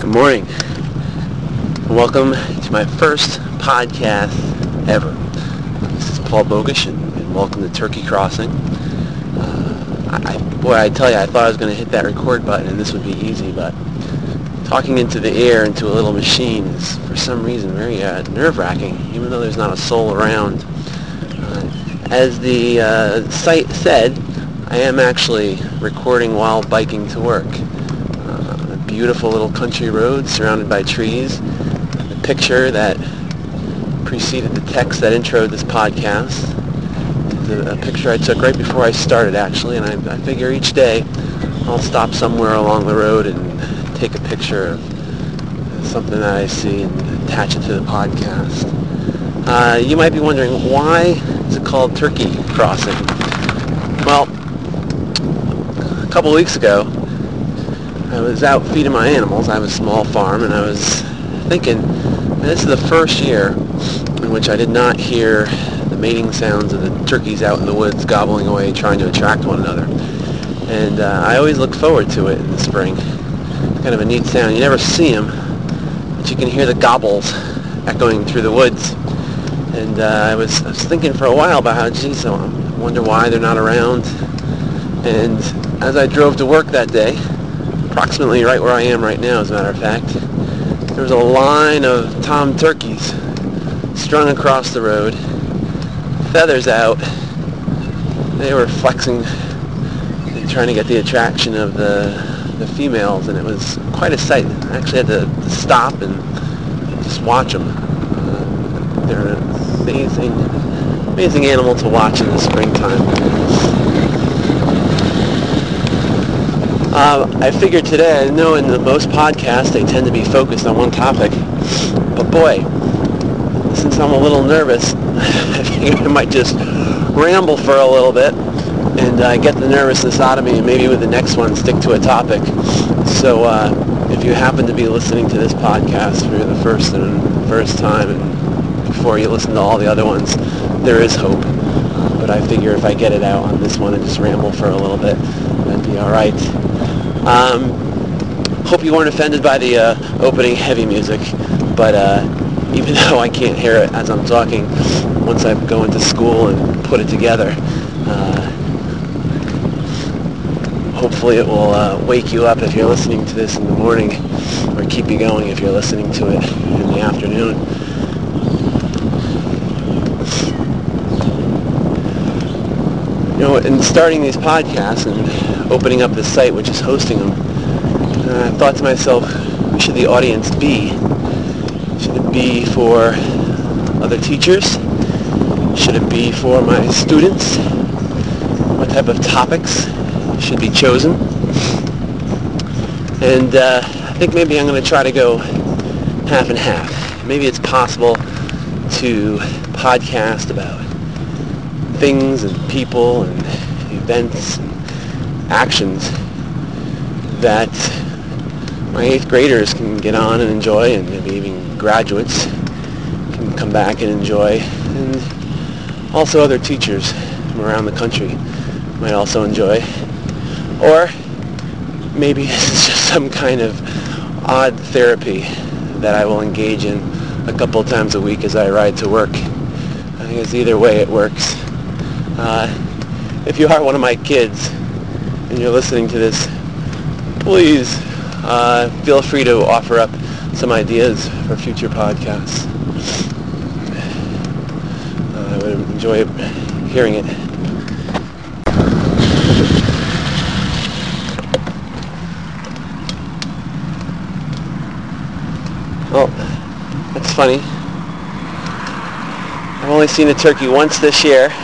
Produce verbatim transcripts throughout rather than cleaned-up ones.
Good morning. Welcome to my first podcast ever. This is Paul Bogish, and, and welcome to Turkey Crossing. Uh, I, boy, I tell you, I thought I was going to hit that record button and this would be easy, but talking into the air, into a little machine, is for some reason very uh, nerve-wracking, even though there's not a soul around. Uh, as the uh, site said, I am actually recording while biking to work. Beautiful little country road surrounded by trees. The picture that preceded the text that introed this podcast is a, a picture I took right before I started, actually, and I, I figure each day I'll stop somewhere along the road and take a picture of something that I see and attach it to the podcast. Uh, you might be wondering, why is it called Turkey Crossing? Well, a couple weeks ago, I was out feeding my animals. I have a small farm, and I was thinking, this is the first year in which I did not hear the mating sounds of the turkeys out in the woods gobbling away, trying to attract one another. And uh, I always look forward to it in the spring. It's kind of a neat sound. You never see them, but you can hear the gobbles echoing through the woods. And uh, I, was, I was thinking for a while about how, geez, I wonder why they're not around. And as I drove to work that day, approximately right where I am right now, as a matter of fact, there was a line of tom turkeys strung across the road, feathers out. They were flexing and trying to get the attraction of the the females, and it was quite a sight. I actually had to, to stop and just watch them. Uh, they're an amazing, amazing animal to watch in the springtime. Uh, I figured today, I know in the most podcasts they tend to be focused on one topic, but boy, since I'm a little nervous, I figured I might just ramble for a little bit and uh, get the nervousness out of me, and maybe with the next one stick to a topic. So uh, if you happen to be listening to this podcast for the first and first time, and before you listen to all the other ones, there is hope. But I figure if I get it out on this one and just ramble for a little bit, that'd be all right. Um, hope you weren't offended by the uh, opening heavy music, but uh, even though I can't hear it as I'm talking, once I go into school and put it together, uh, hopefully it will uh, wake you up if you're listening to this in the morning, or keep you going if you're listening to it in the afternoon. You know, in starting these podcasts and opening up the site which is hosting them, uh, I thought to myself, who should the audience be? Should it be for other teachers? Should it be for my students? What type of topics should be chosen? And uh, I think maybe I'm going to try to go half and half. Maybe it's possible to podcast about things and people and events and actions that my eighth graders can get on and enjoy, and maybe even graduates can come back and enjoy, and also other teachers from around the country might also enjoy. Or maybe this is just some kind of odd therapy that I will engage in a couple times a week as I ride to work. I guess either way it works. Uh, if you are one of my kids and you're listening to this, please uh, feel free to offer up some ideas for future podcasts. Uh, I would enjoy hearing it. Well, that's funny. I've only seen a turkey once this year.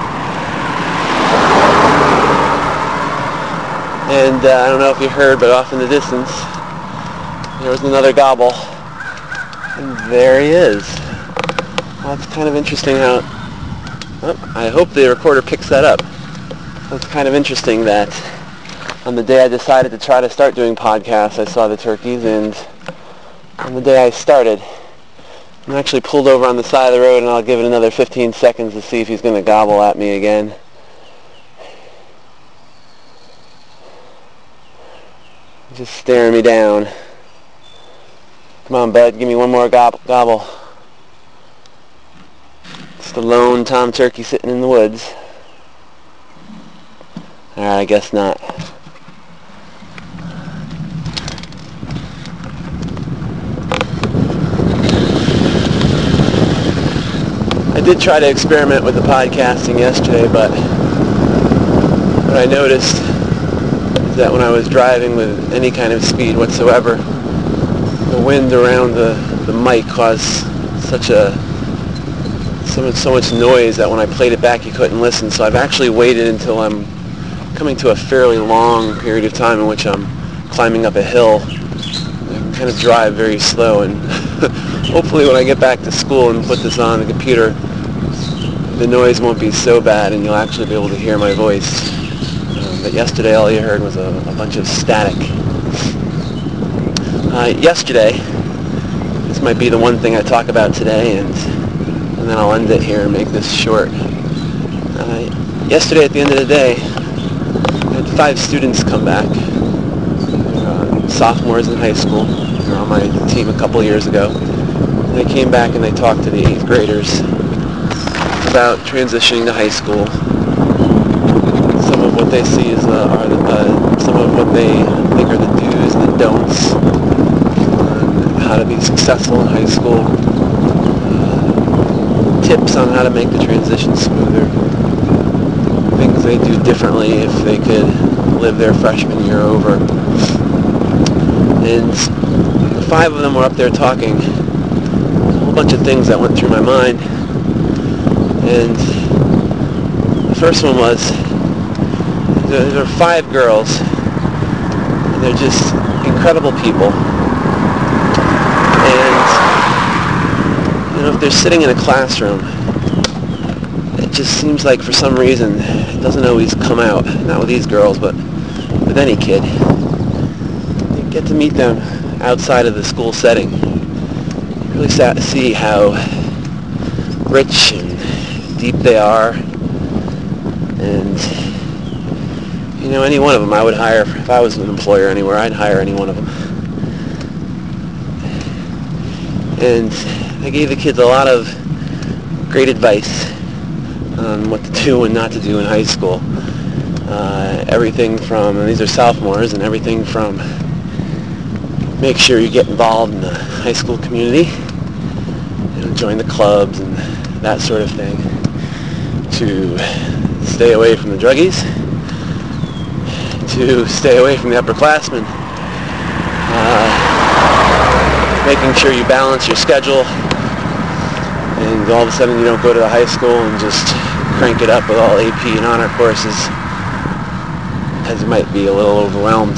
And uh, I don't know if you heard, but off in the distance, there was another gobble. And there he is. Well, it's kind of interesting how... Oh, I hope the recorder picks that up. So it's kind of interesting that on the day I decided to try to start doing podcasts, I saw the turkeys, and on the day I started, I'm actually pulled over on the side of the road, and I'll give it another fifteen seconds to see if he's going to gobble at me again. Just staring me down. Come on, bud, give me one more gobble. gobble. It's the lone tom turkey sitting in the woods. Alright, I guess not. I did try to experiment with the podcasting yesterday, but what I noticed is that when I was driving with any kind of speed whatsoever, the wind around the, the mic caused such a so much, so much noise that when I played it back you couldn't listen. So I've actually waited until I'm coming to a fairly long period of time in which I'm climbing up a hill. I can kind of drive very slow, and hopefully when I get back to school and put this on the computer, the noise won't be so bad and you'll actually be able to hear my voice. Um, but yesterday all you heard was a, a bunch of static. Uh, yesterday, this might be the one thing I talk about today, and and then I'll end it here and make this short. Uh, yesterday at the end of the day, I had five students come back. They're, uh, sophomores in high school. They were on my team a couple years ago. And they came back and they talked to the eighth graders about transitioning to high school. Some of what they see is uh, are the, uh, some of what they think are the do's and the don'ts, on how to be successful in high school, uh, tips on how to make the transition smoother, things they do differently if they could live their freshman year over. And the five of them were up there talking, a whole bunch of things that went through my mind. And the first one was, there are five girls, and they're just incredible people. And, you know, if they're sitting in a classroom, it just seems like for some reason it doesn't always come out. Not with these girls, but with any kid. You get to meet them outside of the school setting. You really start to see how rich and deep they are, and you know, any one of them I would hire. If I was an employer anywhere, I'd hire any one of them. And I gave the kids a lot of great advice on what to do and not to do in high school. Uh, everything from, and these are sophomores, and everything from make sure you get involved in the high school community, you know, join the clubs and that sort of thing, to stay away from the druggies, to stay away from the upperclassmen, uh, making sure you balance your schedule, and all of a sudden you don't go to the high school and just crank it up with all A P and honor courses, as you might be a little overwhelmed.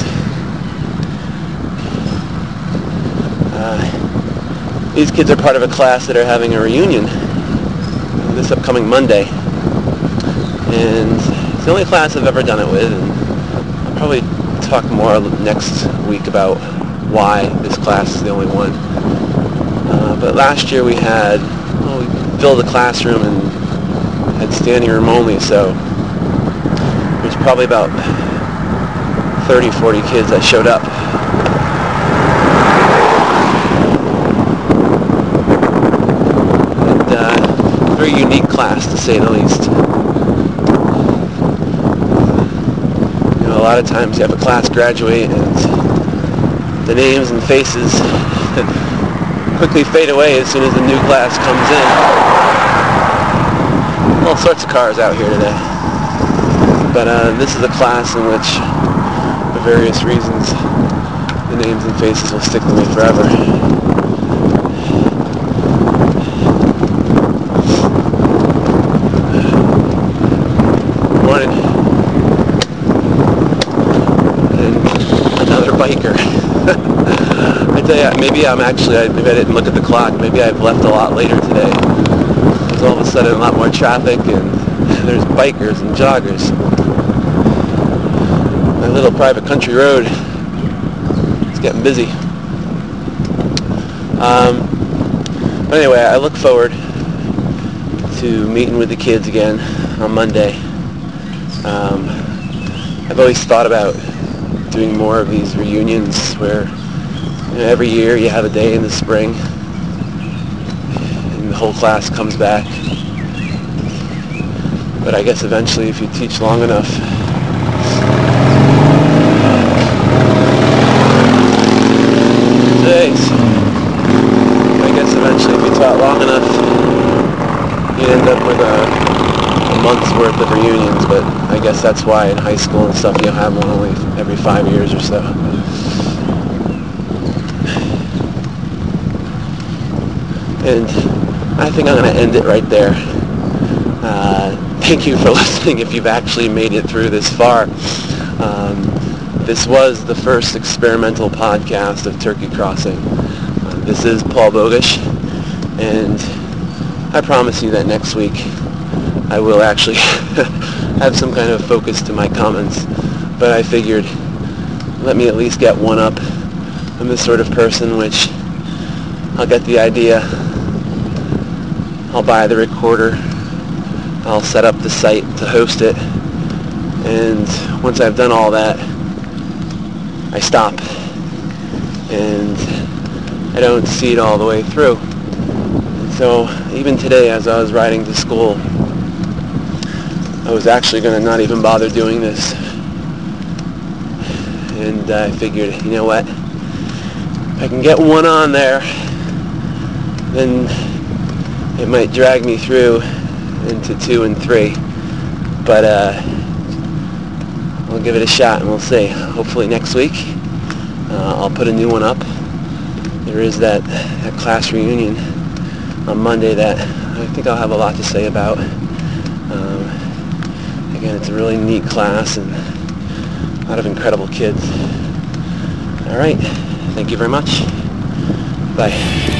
Uh, these kids are part of a class that are having a reunion this upcoming Monday, and it's the only class I've ever done it with, and I'll probably talk more next week about why this class is the only one. Uh, but last year we had, well, we filled the classroom and had standing room only, so there's probably about thirty, forty kids that showed up. And uh, very unique class, to say the least. You know, a lot of times you have a class graduate and the names and faces quickly fade away as soon as the new class comes in. All sorts of cars out here today. But uh, this is a class in which, for various reasons, the names and faces will stick with me forever. Morning. And another biker. I tell you, maybe I'm actually, maybe I didn't look at the clock, maybe I've left a lot later today. There's all of a sudden a lot more traffic, and there's bikers and joggers. My little private country road is getting busy. Um, but anyway, I look forward to meeting with the kids again on Monday. Um, I've always thought about doing more of these reunions where You know, every year you have a day in the spring, and the whole class comes back. But I guess eventually, if you teach long enough, days. I guess eventually, if you taught long enough, you'd end up with a, a month's worth of reunions. But I guess that's why in high school and stuff, you'll have one only every five years or so. And I think I'm going to end it right there. Uh, thank you for listening if you've actually made it through this far. Um, this was the first experimental podcast of Turkey Crossing. Uh, this is Paul Bogish, and I promise you that next week I will actually have some kind of focus to my comments. But I figured, let me at least get one up. I'm this sort of person which I'll get the idea, I'll buy the recorder, I'll set up the site to host it, and once I've done all that, I stop, and I don't see it all the way through. And so even today, as I was riding to school, I was actually going to not even bother doing this, and I figured, you know what, if I can get one on there, then it might drag me through into two and three, but uh, we'll give it a shot and we'll see. Hopefully next week uh, I'll put a new one up. There is that, that class reunion on Monday that I think I'll have a lot to say about. Um, again, it's a really neat class and a lot of incredible kids. All right, thank you very much. Bye.